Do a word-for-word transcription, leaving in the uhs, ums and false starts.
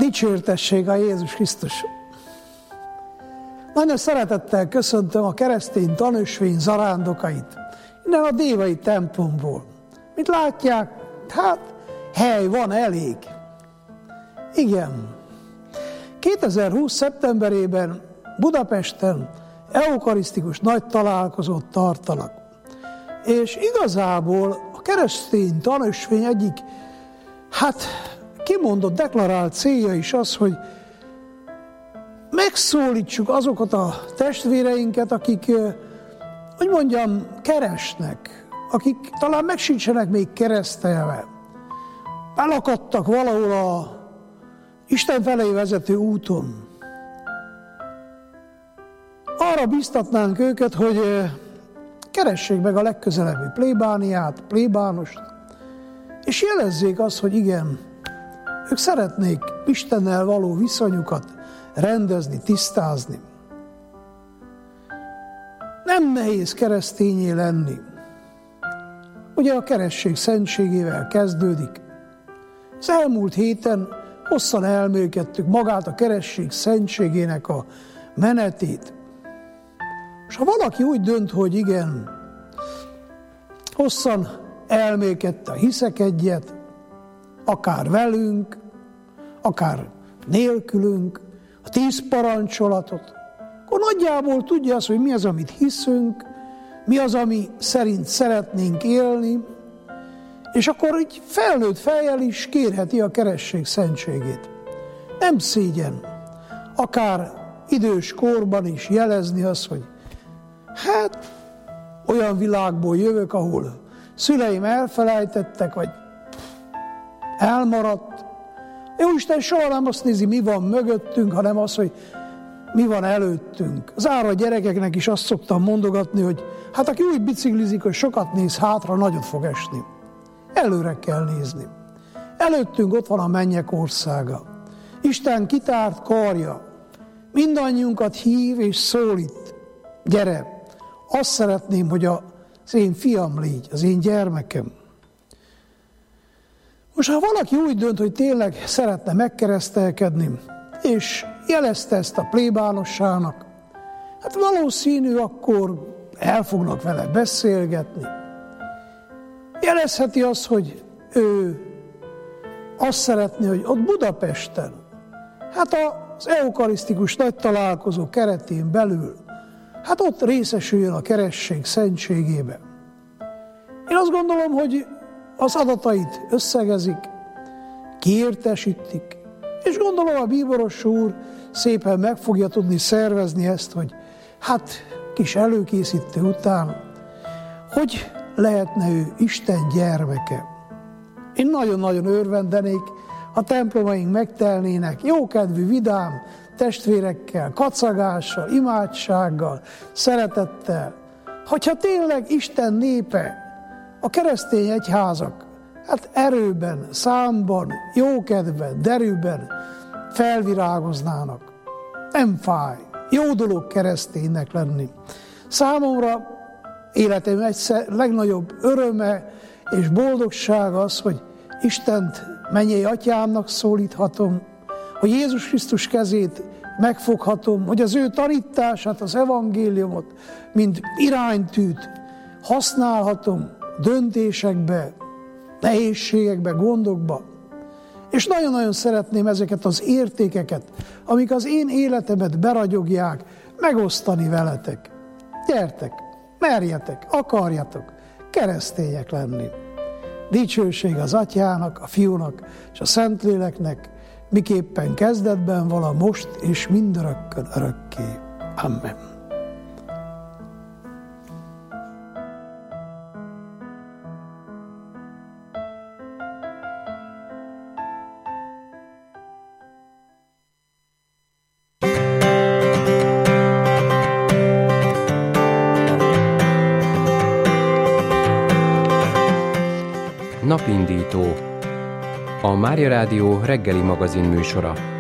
Dicsőrtessék a Jézus Krisztus! Nagyon szeretettel köszöntöm a keresztény tanösvény zarándokait innen a dévai templomból. Mint látják, hát hely van elég. Igen. kétezer-húsz. szeptemberében Budapesten eukarisztikus nagy találkozót tartanak. És igazából a keresztény tanösvény egyik, hát kimondott, deklarált célja is az, hogy megszólítsuk azokat a testvéreinket, akik, hogy mondjam, keresnek, akik talán meg sincsenek még keresztelve. Elakadtak valahol a Isten felé vezető úton. Arra biztatnánk őket, hogy keressék meg a legközelebbi plébániát, plébánost, és jelezzék azt, hogy igen, ők szeretnék Istennel való viszonyukat rendezni, tisztázni. Nem nehéz keresztényé lenni. Ugye a keresztség szentségével kezdődik. Az elmúlt héten hosszan elmélkedtük magát a keresztség szentségének a menetét. És ha valaki úgy dönt, hogy igen, hosszan elmélkedte a hiszek egyet, akár velünk, akár nélkülünk, a tíz parancsolatot, akkor nagyjából tudja azt, hogy mi az, amit hiszünk, mi az, ami szerint szeretnénk élni, és akkor így felnőtt fejjel is kérheti a keresztség szentségét. Nem szégyen, akár idős korban is jelezni azt, hogy hát olyan világból jövök, ahol szüleim elfelejtettek, vagy elmaradt. Jóisten soha nem azt nézi, mi van mögöttünk, hanem az, hogy mi van előttünk. Az ára a gyerekeknek is azt szoktam mondogatni, hogy hát aki úgy biciklizik, hogy sokat néz hátra, nagyot fog esni. Előre kell nézni. Előttünk ott van a mennyek országa. Isten kitárt karja. Mindannyiunkat hív és szólít. Gyere! Azt szeretném, hogy az én fiam légy, az én gyermekem. Most ha valaki úgy dönt, hogy tényleg szeretne megkeresztelkedni, és jelezte ezt a plébánossának, hát valószínű, akkor el fognak vele beszélgetni. Jelezheti azt, hogy ő azt szeretné, hogy ott Budapesten, hát az eukarisztikus nagy találkozó keretén belül, hát ott részesüljön a keresztség szentségébe. Én azt gondolom, hogy az adatait összegezik, kiértesítik, és gondolom a bíboros úr szépen meg fogja tudni szervezni ezt, hogy hát kis előkészítő után, hogy lehetne ő Isten gyermeke. Én nagyon-nagyon örvendenék, ha templomaink megtelnének jókedvű, vidám testvérekkel, kacagással, imádsággal, szeretettel. Hogyha tényleg Isten népe, a keresztény egyházak, hát erőben, számban, jókedvben, derűben felvirágoznának. Nem fáj. Jó dolog kereszténynek lenni. Számomra életem egyszer legnagyobb öröme és boldogság az, hogy Istent mennyei atyámnak szólíthatom, hogy Jézus Krisztus kezét megfoghatom, hogy az ő tanítását, az evangéliumot, mint iránytűt használhatom döntésekbe, nehézségekbe, gondokba. És nagyon-nagyon szeretném ezeket az értékeket, amik az én életemet beragyogják, megosztani veletek. Gyertek, merjetek, akarjatok keresztények lenni. Dicsőség az Atyának, a Fiúnak és a Szentléleknek, miképpen kezdetben vala most és mindörökkön örökké. Amen. Napindító, a Mária Rádió reggeli magazin műsora.